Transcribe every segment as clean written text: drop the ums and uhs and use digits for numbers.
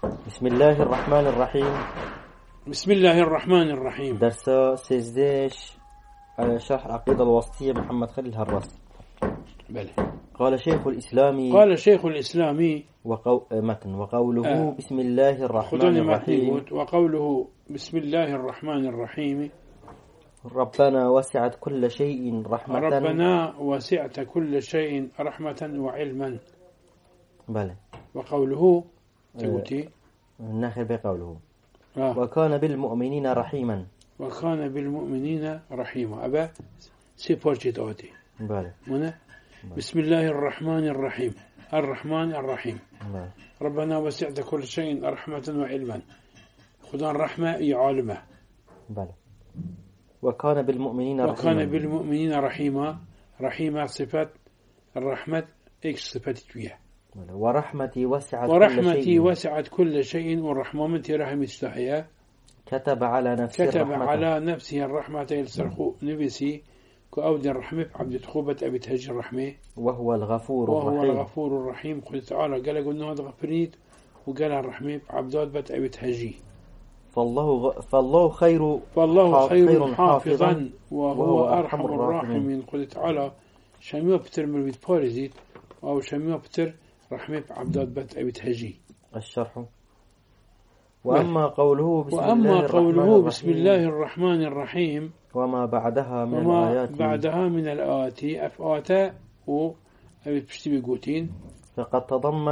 بسم الله الرحمن الرحيم. بسم الله الرحمن الرحيم. درس سيزديش على شرح عقيدة الوسطية محمد خليل الهراس. بلى. قال شيخ الإسلام وقوله بسم الله الرحمن الرحيم. وقوله بسم الله الرحمن الرحيم. ربنا وسعت كل شيء رحمة. ربنا وسعت كل شيء رحمة وعلما. بلى. وقوله تقولي ناخر بقوله وكان بالمؤمنين رحيما. وكان بالمؤمنين رحيما. أبا سيبورجيت أوتي. بلى. بسم الله الرحمن الرحيم. الرحمن الرحيم. بلى. ربنا وسعت كل شيء رحمة وعلما. خذان رحمة يعالمه. بلى. وكان بالمؤمنين رحيما. رحيما صفات الرحمة إكس صفات تويه. ورحمتي وسعت كل شيء والرحمة من ترحم استحيا. كتب على نفسه الرحمة يلسرخو نبسي كأود الرحمة عبد تخوبة أبي تهجي الرحمة وهو الغفور الرحيم. قل تعالى قال قلنا هذا غفريت وقال الرحمة عبدات بت أبي تهجي. فالله خير حافظا وهو أرحم الراحمين. قل تعالى شميو بتر مرويد بارزيت أو شميو بتر رحمة عبدات بت أبي تهجي. الشرح. وأما قوله بسم الله الرحمن الرحيم وما بعدها من الآيات أفآتا وأبي بشتبي قوتين فقد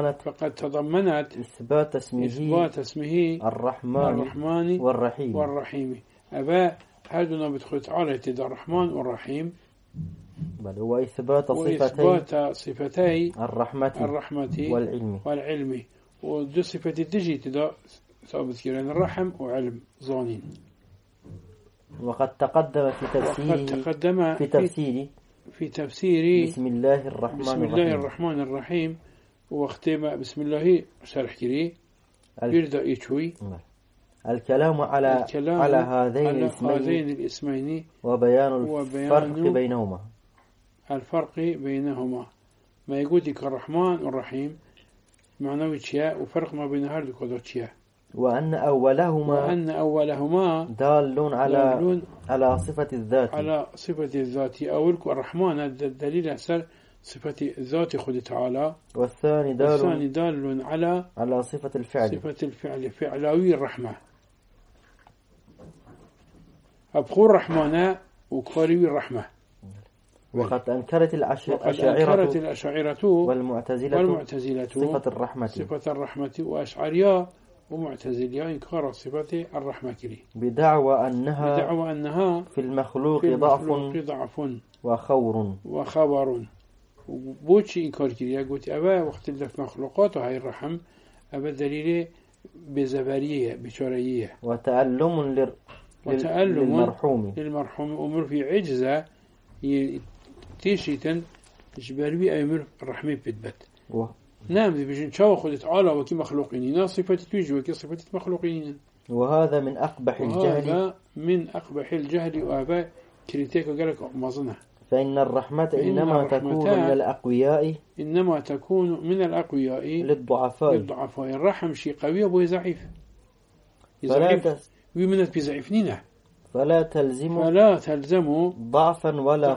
تضمنت إثبات اسمه الرحمن والرحيم. أبا هذا بدخل تعالى تدى الرحمن والرحيم. بل هو إثبات صفتي الرحمة والعلم. ودو صفة تجي تدى ثابت كيران الرحم وعلم ظانين. وقد تقدم في تفسير بسم الله الرحمن الرحيم واختم بسم الله شرح كري يرضى يشوي الكلام على هذين الاسمين وبيان الفرق بينهما ما يقول لك الرحمن والرحيم معنوي شيء وفرق ما بين هذول كذا. وأن أولهما دال على صفة الذات. أولك الرحمن الدليل أسر صفة الذات خد تعالى. والثاني دال على صفة الفعل. فعلاوي الرحمة. أبخور رحمنا وكاريوي الرحمة. وقد أنكرت الأشاعرة والمعتزلة صفة الرحمة وأشعرية ومعتزلية إنكار صفة الرحمة كلي بدعوى أنها في المخلوق ضعف وخور. بوشي إنكار كلي قلت أبا وقت في مخلوقات هاي الرحم أبا دليل بزبارية بشرية وتألم للمرحوم أمر في عجزة تيشيتن جبالوي أمر الرحمة بتبت. نعم ذي بيجن شاو خدت تعالى وكي مخلوقين صفة توجه وكي صفة مخلوقين. وهذا من أقبح الجهل وأبا كريتيك وقالك مظنة. فإن الرحمة إنما تكون من الأقوياء للضعفاء. الرحم شيء قوي أبوه ضعيف ومنت بضعيفنينه. فلا تلزم ضعفا ولا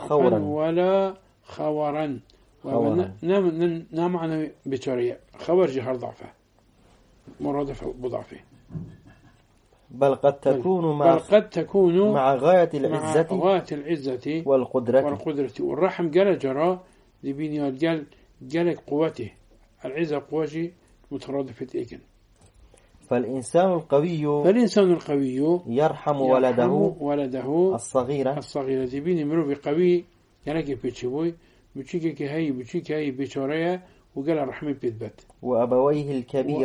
خورا. نعم معنى بشرية خبر جهر ضعفه مرادف بضعفه. بل قد تكون مع غاية العزة والقدرة. والرحم قال جرى لبنيان قال قوته العزة قوتي مترادفة إيكن. فالإنسان القوي يرحم ولده الصغيرة دبيني مرو بقوي يلاقي بيتشبوي بتشيك هاي بشورية وقال الرحمة بيتبت. وأبويه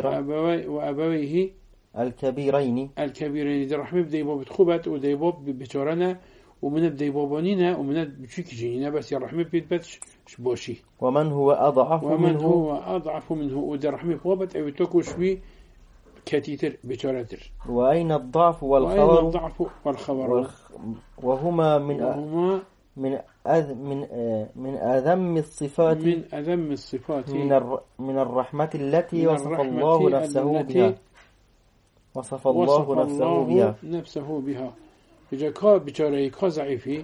الكبيرين دي الرحمة بديبو بتخوبت وديبو بشورنا ومن الديبوبانينا ومن بتشيك جينا بس الرحمة بيتبت شبوشي. ومن هو أضعف منه ودي الرحمة بوابت أو توكوش بي كتيتر بشورتر. وأين الضعف والخور وهما من أذم الصفات من الرحمة التي وصف الله نفسه بها. وصف الله نفسه بها بجاكا بجاري كازعيفي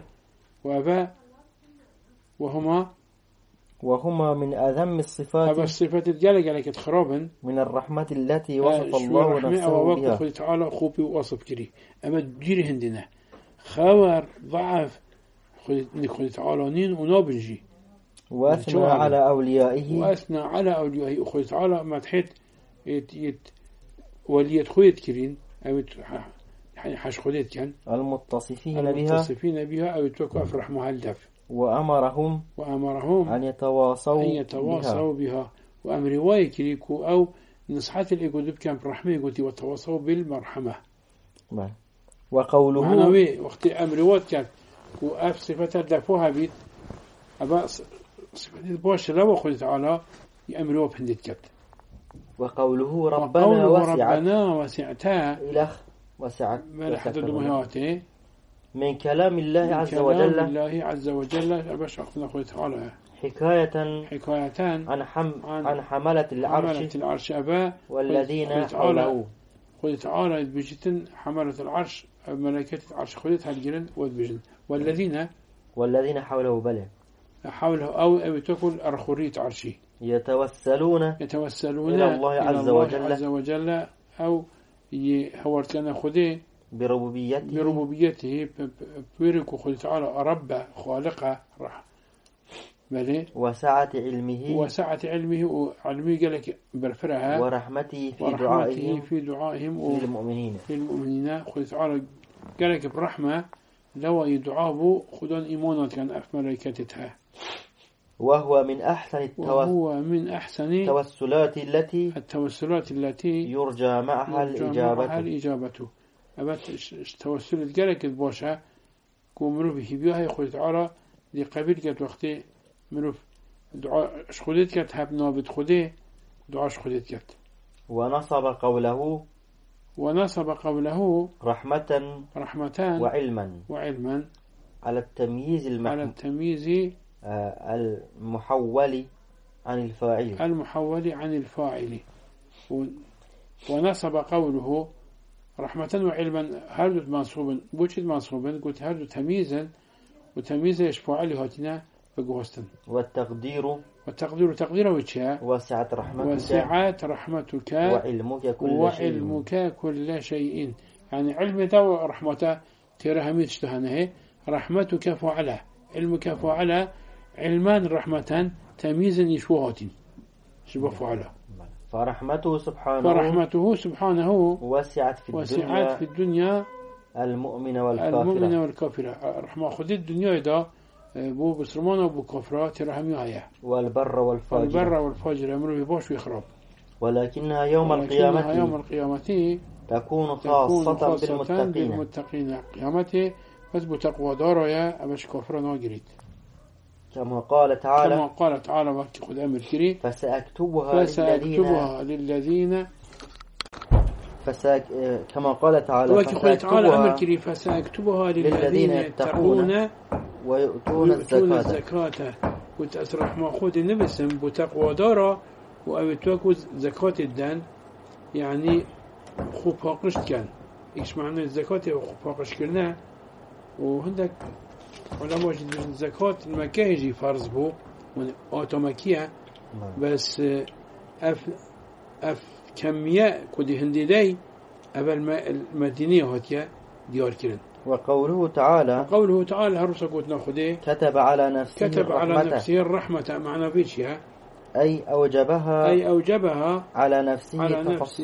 وهما من أذم الصفات هذا الصفات الجالة خرابا من الرحمة التي وصف الله نفسه بها خذ تعالى خوبي وصف كري أما تجيري هندنا خبر ضعف خذ تعالى نين ونابنجي وأثنى على أوليائه خذ تعالى ما تحت ولية خويت كرين أو حش خذيت كان المتصفين بها أو توقف رحمها الدف وأمرهم أن يتواصوا بها وأمر رواية كريكو أو نصحات الإيقود كان برحمة يقولي وتواصوا بالمرحمة وقوله معنوي وقت أمر رواية كان وأف صفة الدفوها بيت أبا صفة البوش لا وقل تعالى يأمر رواية بهندت كت وقوله ربنا وسعتا وسعت من كلام الله عز وجل أبش أخذنا قل تعالى حكاية عن حملة العرش أبا والذين حوله قل تعالى بجتن حملة العرش ملائكة العرش خذتها الجرن والبجن والذين حوله بله أو تقول أرخورية عرشي يتوسلون إلى الله عز وجل أو هورتنا خذه بربوبيته بيركو خذ تعالى رب خالقه بله وسعة علمه وعلمه قالك برفرها ورحمته في دعائهم للمؤمنين خذ تعالى قالك برحمة لو يدعابه خذون إيمانات كان أف ملائكتها وهو من أحسن التوسلات التي يرجى معها الإجابة أبت توسل قالك الباشا كومرو به بيها يقول تعالى لقبيل كت وقتي مروف دعاء شخدت كت هب نابد خده دعاء شخدت كت ونصب قوله رحمة وعلما على التمييز المحول عن الفاعل ونصب قوله رحمة وعلما هردت منصوبا بوشد منصوبا قلت هردت تمييزا وتمييزا يشفع لي هاتنا بقوستن والتقدير تقديره وجهه وسعت رحمتك وعلمك كل شيء يعني علمته ورحمته ترى تشتهنه رحمتك فعله علمك فعله علمان رحمة تمييزا يشوهات شبه فعله فرحمته سبحانه وسعت في الدنيا المؤمن والكافر رحمة خذ الدنيا إذا بو بسرمان وبو كفرة ترحمي هيا والبر والفاجر أمره بباش ويخرب ولكنها يوم القيامة تكون خاصة بالمتقين قيامته بس بتقوى داريا أبش كفرة ناجريت كما قال تعالى وقت خذ أمر كري فسأكتبها للذين كما قال تعالى وقت خذ تعالى أمر كري فسأكتبها للذين يتقون ويؤتون الزكاة قلت أسرح ما خذ النبسم بتقوى دارا وأبتوك زكاة الدان يعني خوباقشت كان إيش معنى الزكاة وخوباقش كرنا وهندك علماء الزكاة المكاهجي فرض بو أوتوماكية بس أف كمية كده هندي داي أبل المدينية هاتيا ديار كرن وقوله تعالى هرسا قلت ناخده كتب على نفسه الرحمة معنى بيشيها أي أوجبها على نفسه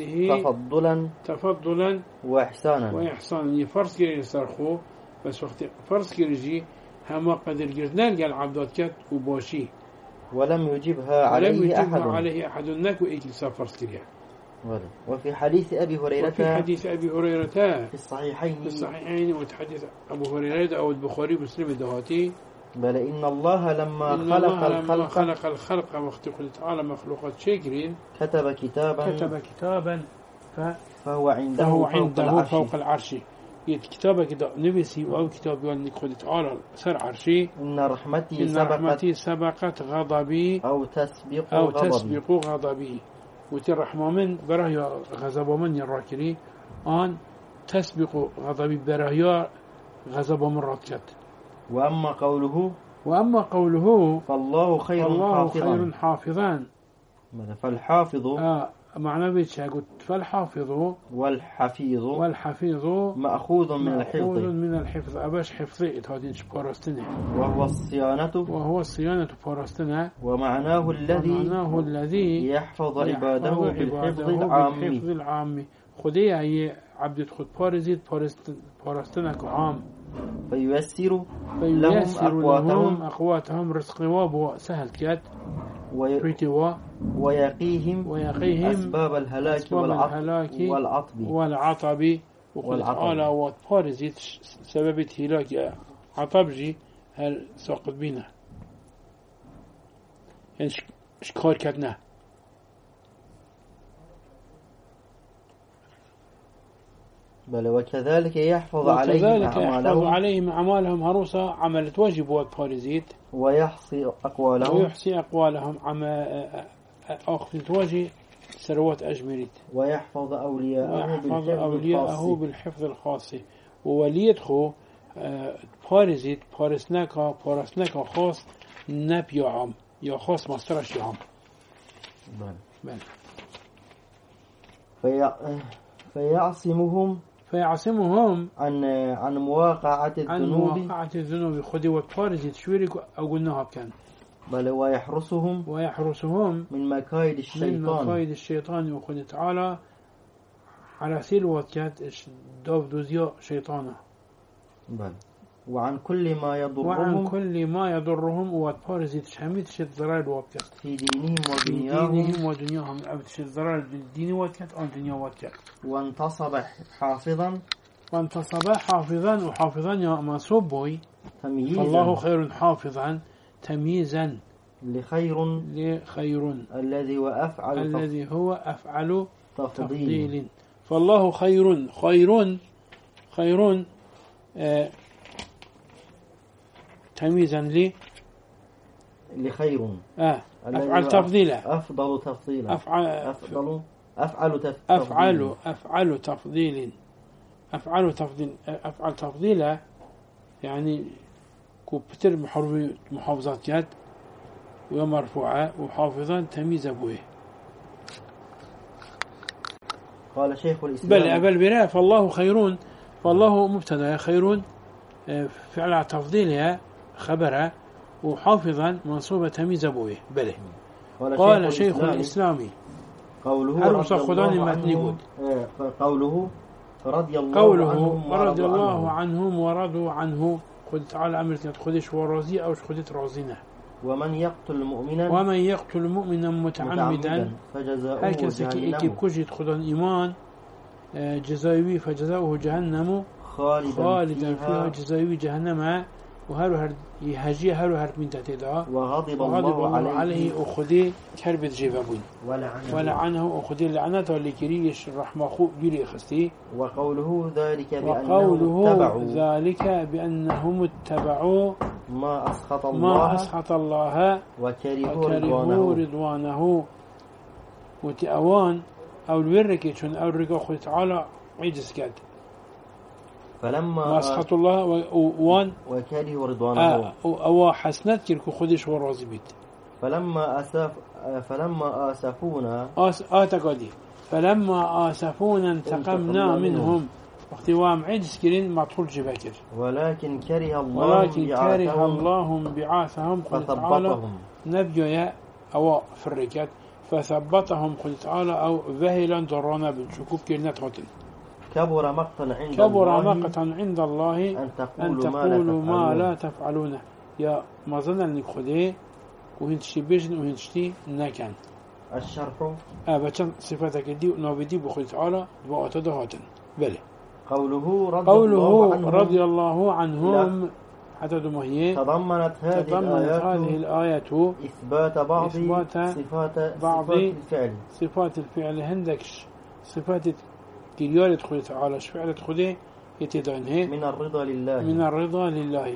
تفضلا وإحسانا فرض كرن يسترخو بس وقت فرض كرجي هما قدر جرنال قال عبدات كات وباشي ولم يجبها عليه أحد نكو إيكل سافر كريا وفي حديث أبي هريرة في الصحيحين وتحديث أبو هريرة أو البخاري مسلم الدهاتي بل إن الله لما خلق الخلق وقت قل تعالى مخلوقات شاكرين كتب كتابا فهو عنده فوق العرش كتابة كده نبسي أو كتاب يقول قل تعالى سر عرشي إن رحمتي سبقت غضبي أو تسبق غضبي وتي الرحمة من براهيا غضب من يراكري آن تسبق غضبي براهيا غضب من راتكت. وأما قوله فالله خير حافظا فالحافظ معنى بيتشا قلت فالحافظ والحفيظ مأخوذ من الحفظ أباش حفظي هذين بارستنه وهو الصيانة بارستنه ومعناه الذي يحفظ عباده بالحفظ العام خدي هي عبد خد بارزيد بارستنك عام فييسر لهم أقواتهم رزق وابو سهل كات ويقيهم أسباب الهلاك والعطب وقال وطارزيت سبب هلاك عطبجي هل ساقط بينا يعني شكار كتنا بل وكذلك يحفظ عليهم أعمالهم هروسا عملت واجب وطارزيت ويحصي أقوالهم أخذ تواجه سروات أجمريت ويحفظ أولياءه بالحفظ الخاص ووليدخو بارسناكا خاص نبي عام يا خاص مسترش عام فيعصمهم عن مواقعة الذنوب خذي وبارزيت شويرك أو قلناها كان بل ويحرسهم من مكايد الشيطان وخذ تعالى على سلوة كات داف دوزيا شيطانه بل وعن كل ما يضرهم وبارزيت شميت شد ضرر وابكت في دينهم ودنياهم أبد شد ضرر بالدين وابكت أو دنيا وابكت وانتصب حافظا وحافظا يا منصوب الله خير حافظا تمييزا لخير الذي هو أفعل تفضيل فالله خير تمييزا لخير أفعل تفضيلا أفضل تفضيلا أفعل تفضيلا يعني كوبتر محافظات يد ومرفوعة وحافظا تمييز أبوه قال شيخ الإسلام بل براء فالله مبتدا خير فعل تفضيلها خبره وحافظا منصوبة تمييز أبوه بله قال شيخ الإسلام قوله رضي الله عنهم ورضوا عنه خذ تعالى أمرتنا خذش ورازي أو خذت رازينه ومن يقتل مؤمنا متعمدا هكذا كيف كجت خذن إيمان جزاوي فجزاؤه جهنم خالدا فيها جزاوي جهنم وهر من تحتها وغضب الله عليه أخذي كربت جيبابون ولعنه أخذي لعنته اللي كريش الرحمة خو بيري خستي وقوله ذلك بأنهم اتبعوا ما أسخط الله وكرهوا رضوانه وتأوان أو الوركي شون أو الرقا أخذ تعالى عجز كاد فلما أسخط الله وان وكرهوا رضوانه أو حسنات كيركو خدش ورازي بيت فلما آسفونا انتقمنا منهم واختوام عجز كرين مطول جباكر ولكن كره الله بعاثهم قل تعالى نبيا أو فرقات فثبتهم قل تعالى أو ذهلا درانا بالشكوك كرنات هاتن كبر مقتا عند الله أن تقولوا ما لا تفعلونه يا مظنة لنك خده وهنتشي بيجن وهنتشي نكن الشرح بچن صفاتك دي نابدي بخل تعالى بأتده هاتن بله قوله رضي الله عنهم حتى دمهيه تضمنت هذه الآية إثبات بعض صفات الفعل هندكش صفات كريار يدخل تعالى فعل تخده يتدعنه من الرضا لله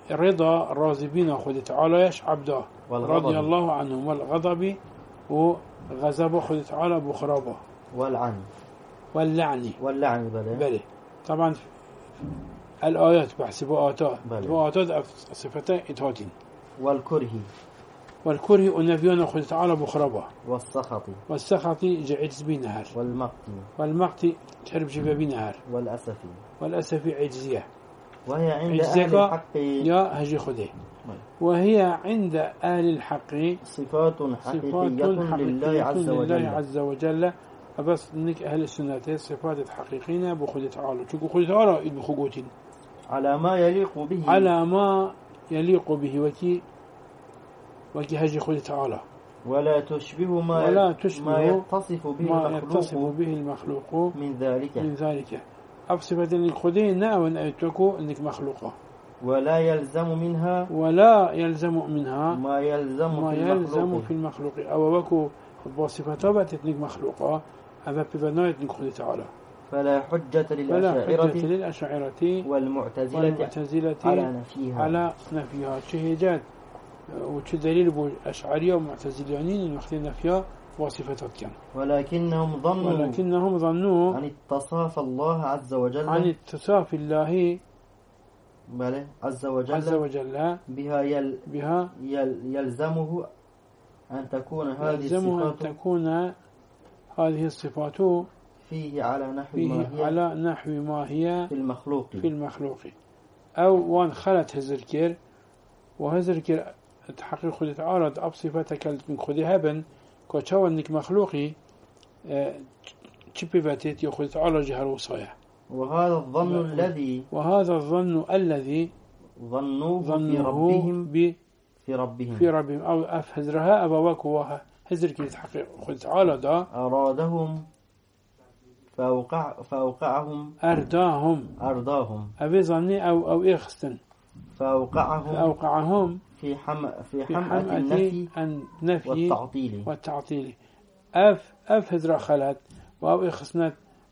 الرضا الرازبين خد تعالى يش عبده رضي الله عنهم والغضب غضب خود تعالى بخرابه واللعن بله طبعا الآيات بحسبوا آتات صفتها إطاعتين والكره النبيان خود تعالى بخرابه والسخط عجز بينهار والمقت تحرب جبا بينهار والأسف عجزية وهي عند أهل الحق يا هجي خده وهي عند أهل الحق صفات حقيقية لله عز وجل بس إنك أهل السنة صفات حقيقية بخود تعالى شو خود تعالى بخوجوتين على ما يليق به وكي هجي خود تعالى ولا تشبه ما يتصف به المخلوق من ذلك أبصفة الخدين نأون أيتوكو إنك مخلوقة ولا يلزم منها ما يلزم في المخلوق أو وكو بصفة باتتنك مخلوقة هذا ببناية نخذ تعالى فلا حجة للأشاعرة والمعتزلة على نفيها شهيجات وتدليل بالأشعرية ومعتزليين إن وقتين نفيها وصفتات كان ولكنهم ظنوا عن اتصاف الله عز وجل عز وجل بها يلزمه أن تكون هذه الصفات فيه على نحو ما هي في المخلوق أو وان خلت هزركير وهزركير تحقيق خذ تعارض أب صفتك من خذها بن كتشاو انك مخلوقي تشبي باتيت ياخذ تعالى جهر وصايا وهذا الظن الذي ظنوه في ربهم أو أفهزرها أبواكوها هزر كي تحقيق خذ تعالى دا أرادهم فأوقعهم أرداهم أبي ظني أو إخستن فأوقعهم في حمأة النفي والتعطيل هزر خلت وأو إخسنت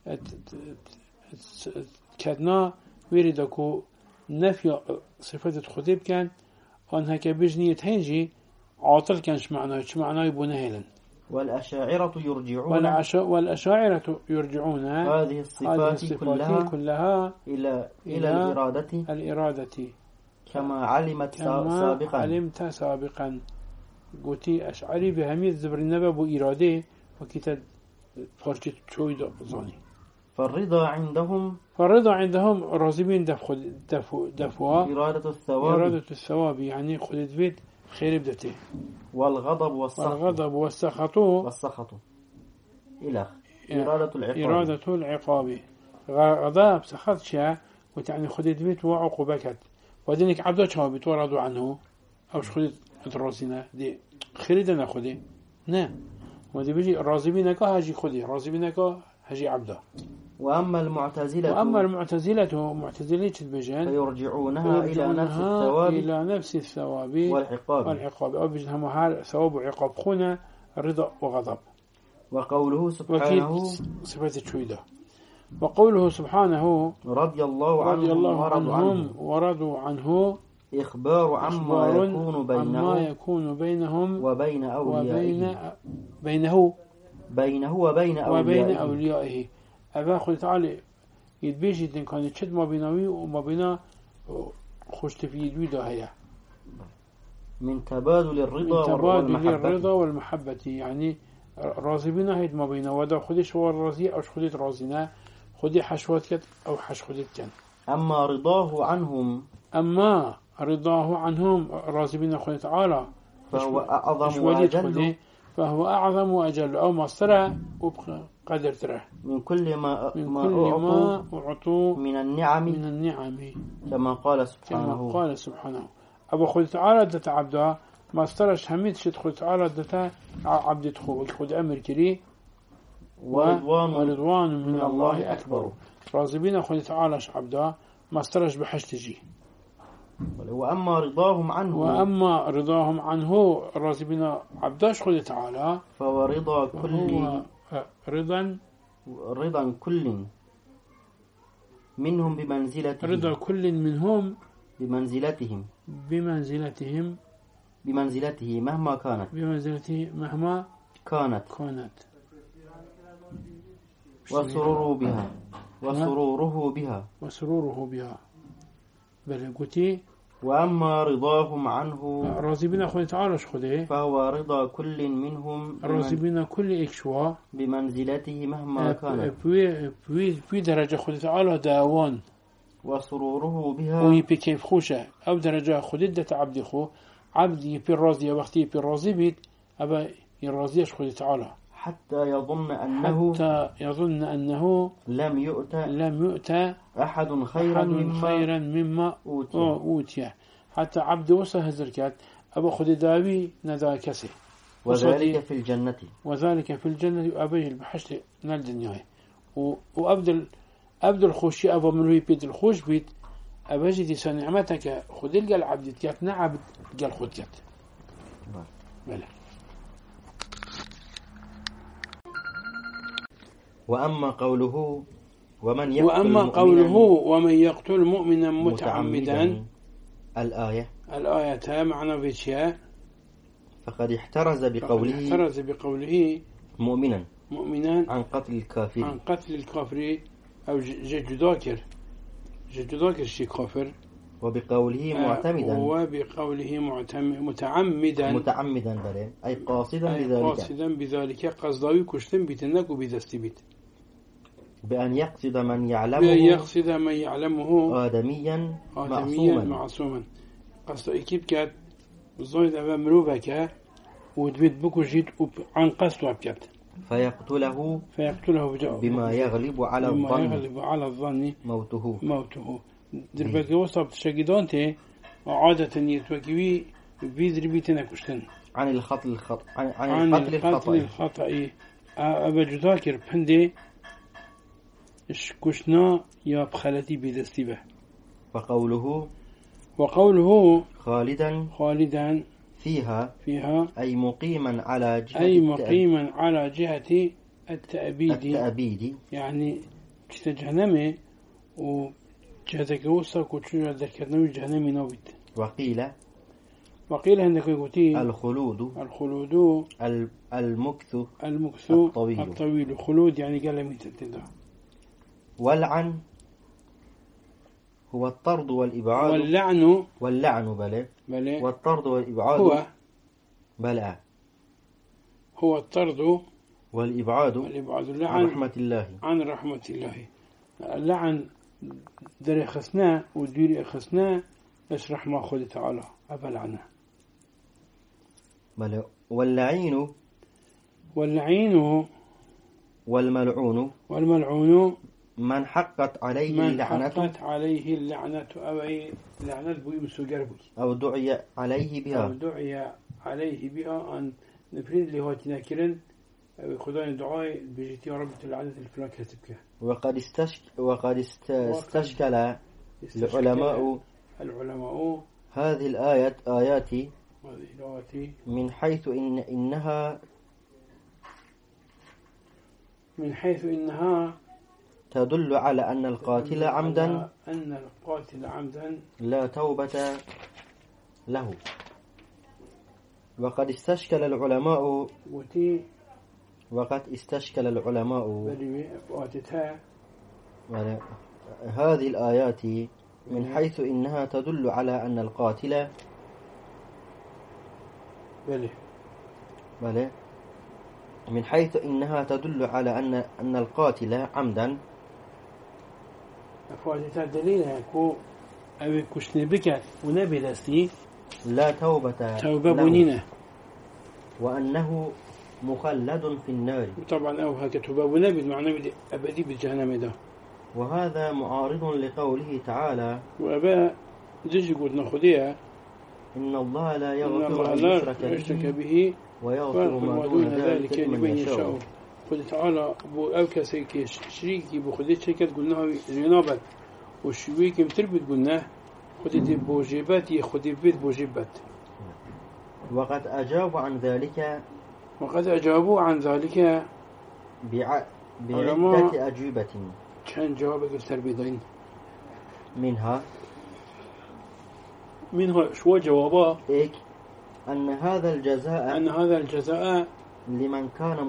كدنا ويردكو نفي صفة خذيب كان وأنها كبجنية هنجي عاطل كانش معناه يبونه هلا والأشاعرة يرجعون هذه الصفات كلها إلى الإرادة كما علمت سابقا قلتي أشعري بهمية زبر النبب وإرادة وكتاب فرشة شويد ظني فالرضا عندهم رازبين دفوا إرادة الثواب يعني خذت بيت خير بدته والغضب والسخط إلى إرادة العقاب غضب سخط شيء وتعني خذت بيت وعقوبكت ودينك عبد شابت ورضوا عنه أوش خذت الرازينة دي خير دنا خذي نعم ودي بيجي رازبينك هاجي خذي رازبينك هاجي عبده وأما المعتزلة معتزلة بجان فيرجعونها إلى نفس الثواب والعقاب أو بجنهم هار ثواب وعقاب خنا رضا وغضب وقوله سبحانه صفة الشويدة وقوله سبحانه رضي الله عنهم ورضوا عنه إخبار عما يكون بينهم وبين أوليائه وبين أوليائه أبا خذ تعالى يتبيجي إن كان يتشد ما بيناوي وما بينا خوش تفيد ويدا هيا من تبادل الرضا والمحبة يعني راضي بنا هيد ما بينا ودا خدش هو الراضي أو خدت راضينا خدي حشوات كت أو حش خدت كان أما رضاه عنهم راضي بنا خذ تعالى فهو أعظم وأجل أو مصر وقدر تره من كل ما أعطوا من النعم كما قال سبحانه أبو خذ تعالى دت عبده ما استرش حميد شد خذ تعالى دت عبد تخو خذ أمر كري ورضوان من الله أكبر راضبين خذ تعالى عبده ما استرش بحشتجي وأما رضاهم عنه راضبين عبداش خذ تعالى فهو رضا كل منهم بمنزلته مهما كانت كانت وسروره بها بل قلتي وأما رضاهم عنه راضي بنا أخوة تعالى خده فهو رضا كل منهم راضي بنا كل إكشوا بمنزلته مهما كانت بوي درجة خده تعالى داوان وسروره بها وهي بكيف خوشة أو درجة خده عبد خو عبدي في الراضي وقتي في الراضي بيت أبا الراضيش خده تعالى حتى يظن أنه لم يؤتى أحد خيرا مما أوتي حتى عبد وصل هزركات أبا خد داوي ندى كسي وذلك في الجنة وأبي البحشت نال الدنيا وأبدل الخوشي أبا منوي بيت الخوش بيت أبجي دي سنعمتك خد الجل عبد كات نعبد جل خد كات بلى. وأما قوله ومن يقتل مؤمنا متعمدا الآية معنى بيتشيا فقد احترز بقوله مؤمنا عن قتل الكافر أو جد ذاكر شي كافر وبقوله متعمدا بله أي قاصدا بذلك قصداوي كشتم بتنك وبذستبت بأن يقصد من يعلمه آدميا معصوما قصد إكيب كات زويد أبا مروبك ودبت بكو جيد عن قصد وابكات فيقتله بما يغلب على الظن موته دربك وصبت شاقدانته عادة يتوكيوي بيدري بيتنا كشتن عن القتل الخطأ أبا جذاكر بحندي كشنا يا بخلتي بدستي به وقوله خالدا فيها أي مقيما على جهة التأبيد يعني جهنمي وجهتك وصك وتشجع ذكرناوي جهنمي نوبت وقيل عندك يقولي الخلود المكث الطويل خلود يعني قال من تتدع واللعن هو الطرد والإبعاد واللعن بلى والطرد والإبعاد هو الطرد والإبعاد عن رحمة الله اللعن در خسنا ودير خسنا اشرح ما خذ تعالى أبلعنا واللعين والملعون من حقت عليه اللعنة أو أي لعنة بيمسو قربي أو دعي عليه بها أن نفرين اللي هو تناكرن خداني دعاء بجيتي رب العدد الفلان كتبك وقد استشكل العلماء هذه الآيات من حيث إنها تدل على أن القاتل عمدا لا توبة له. وقد استشكل العلماء هذه الآيات من حيث إنها تدل على أن القاتل من حيث إنها تدل على أن القاتل عمدا فواتها دليل هكو أو كشني بك ونبي لستي لا توبة بنينة وأنه مخلد في النار طبعا أو هكا توبة ونبي معنى أبدي بالجهنم ده. وهذا معارض لقوله تعالى وأبا جيش قلنا خديها إن الله لا يغفر أن يشرك به ويغفر ما دون ذلك لمن يشاء. قل تعالى بو أوكسي كيش شريكي بو خديت شركات قلناها جنابت وشويكي متربت قلناه خديت بوجيباتي خديت بيت بوجيبات. وقد أجابوا عن ذلك بعدة أجوبة. كان جوابك التربيدين منها شو جوابه أن هذا الجزاء لمن كان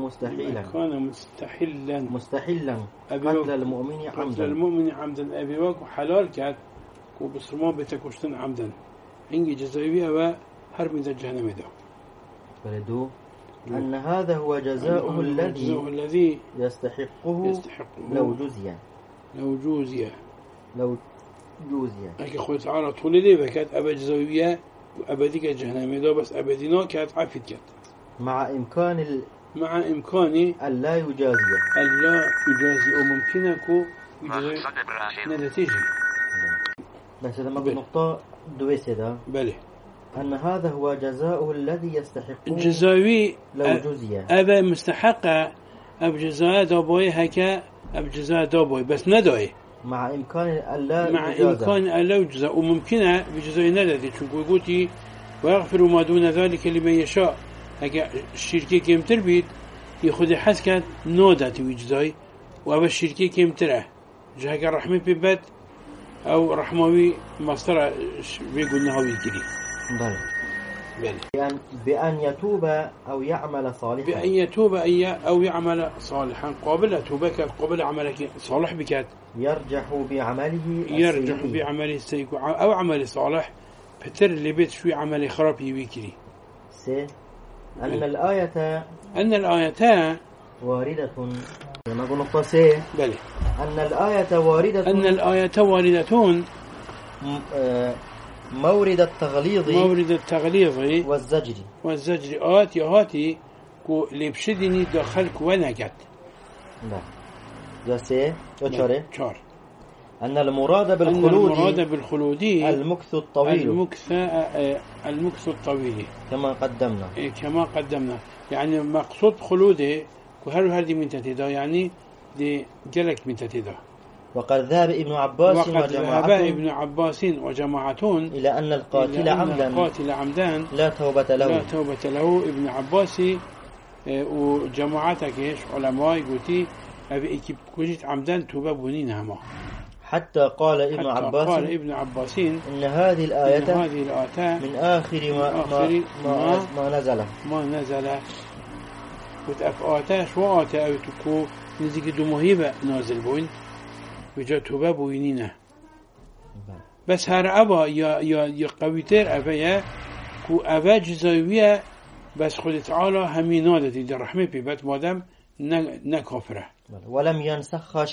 مستحلا قتل المؤمن عمدا أبي وكو حلال كات كو بصرمان بتكوشتن عمدا إنجي جزائي و هرب من الجهنم ده فلدو أن هذا هو جزاؤه الذي يستحقه لو جوزيا أكي خوي تعالى طول لي بكات أبا جزائية وأبديك الجهنم ده بس أبدينا كات عفيت كات مع إمكان ألا يجازي وممكنكو يجازي نتيجة بس لما نقطة دويسة بله أن هذا هو جزاؤه الذي يستحقه الجزاوي لو جزيا أبا مستحقة أب جزاء دابوي هكا أب جزاء دابوي بس ندوي مع إمكان ألا يجزى وممكنة بجزاء ندتي شو قلتي ويغفر ما دون ذلك لمن يشاء هكا الشركة كم تربيت يأخذ حسكات نودات ويجزاي وأبا الشركة كم تره جهك الرحمة ببات أو رحموي مصدر بيقول نهوي كذي بأن يتوب أو يعمل صالحا بأن يتوب أو يعمل صالحا قابل توبك قابل عملك صالح بكات يرجح بعمله السيء أو عمل صالح بتر اللي بيت شوي عمل خراب يبيكري أن الآية واردة لما قلنا نقطة بلي أن الآية واردة مورد التغليظ والزجر آتي كو لبشدني داخلك ونجت لا شار أن المراد بالخلود المكث الطويل كما قدمنا يعني مقصود خلوده وهل هذه من تتدا يعني دي جلك من تتدا وقد ذهب ابن عباس وجماعتون إلى أن القاتل عمدا لا توبة له ابن عباس وجماعتك ايش علماء قلتي أبي إكيب كوجت عمدا توبة بنين هما حتى قال ابن عباس إن هذه الآية من آخر ما نزل وتأفآتاش وآتا أو تكو نزيك دو مهيبة نازل بوين وجا توبة بوينينه بس هر أبا يا قويتر أبا كو أبا جزاوية بس خد تعالى همين نادتي در رحمة بيبت مادم نكافره ولم ينسخها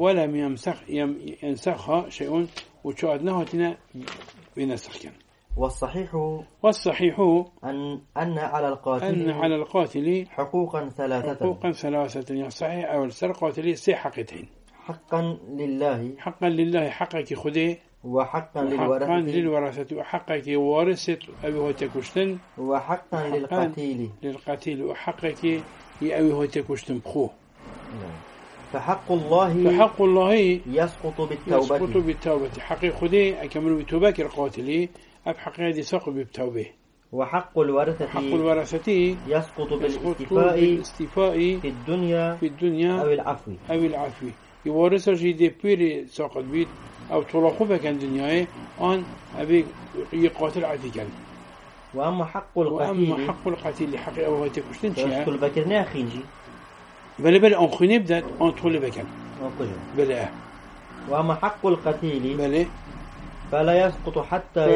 شيء وشاهد نهاتنا بنسخ كان والصحيح أن على القاتل حقوقا ثلاثة يعني صحيح أو القاتل سي حقتين حقا لله حقك خذه وحقا للورثة وحقك وارثة أبي هو تكشتن وحقا للقتيل وحقك أبي هو تكشتن بخوه فحق الله يسقط بالتوبة حق خذه أكمل بتوبة القاتل أب حق هذه سقط بالتوبة وحق الورثة يسقط بالاستيفاء في الدنيا أو العفو يوارث جدي بيري ساقط بيت أو طلاقه بكن دنياه أن أبي يقاتل عتيكا وأما حق القتيل حق أبوه تكشتن شيء يسقط بكرنا خينجي بل أنخني بدأت أن طول بكن بل وأما حق القتيل بل فلا يسقط حتى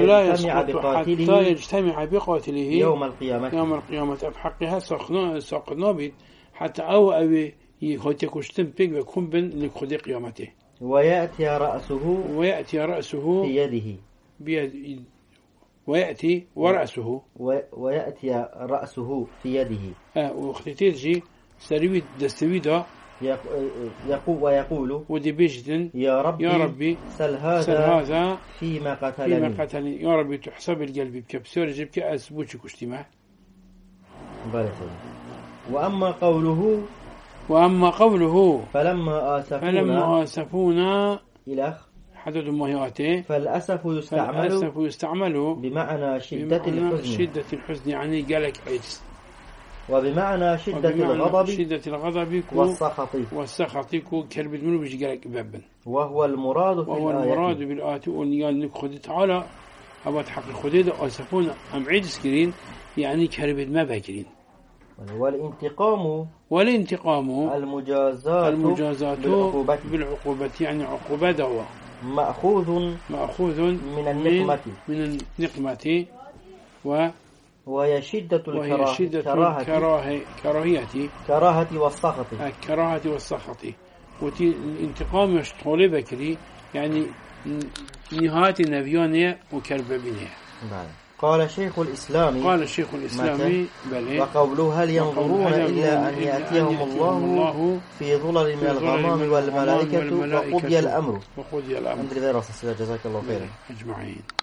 يجتمع بقاتله يوم القيامة بحقها ساقنا بيت حتى أو يخوتي كشتن بيك بكون بن لخدي قيامته ويأتي رأسه في يده ويأتي رأسه في يده واختتيجي سريوي دستويدا ويقول ودي بيجدن يا ربي سل هذا فيما قتلني يا ربي تحسب القلب بكبسور جبك أسبوش كشتمه وأما قوله فلما آسفونا إلى حدد المهيئات فالأسف يستعمل بمعنى شدة الحزن يعني قالك عجز وبمعنى شدة الغضب والسخط كلب منه بيجي قالك بابا وهو المراد بالآيات ونقال نخد تعالى أبا تحقق خديد آسفونا أم عجز كرين يعني كلب ما باكرين والانتقام المجازات بالعقوبة يعني عقوبة دواء مأخوذ من النقمة وهي شدة الكراهة والسخط والانتقام يشتغل بكري يعني نهاية النبيانية وكرببينية. قال شيخ الإسلام بلي وقوله هل ينظرون إلا أن يأتيهم الله في ظلل من الغمام والملائكة وقضي الأمر. الحمد لله رب العالمين، جزاك الله خيرا أجمعين.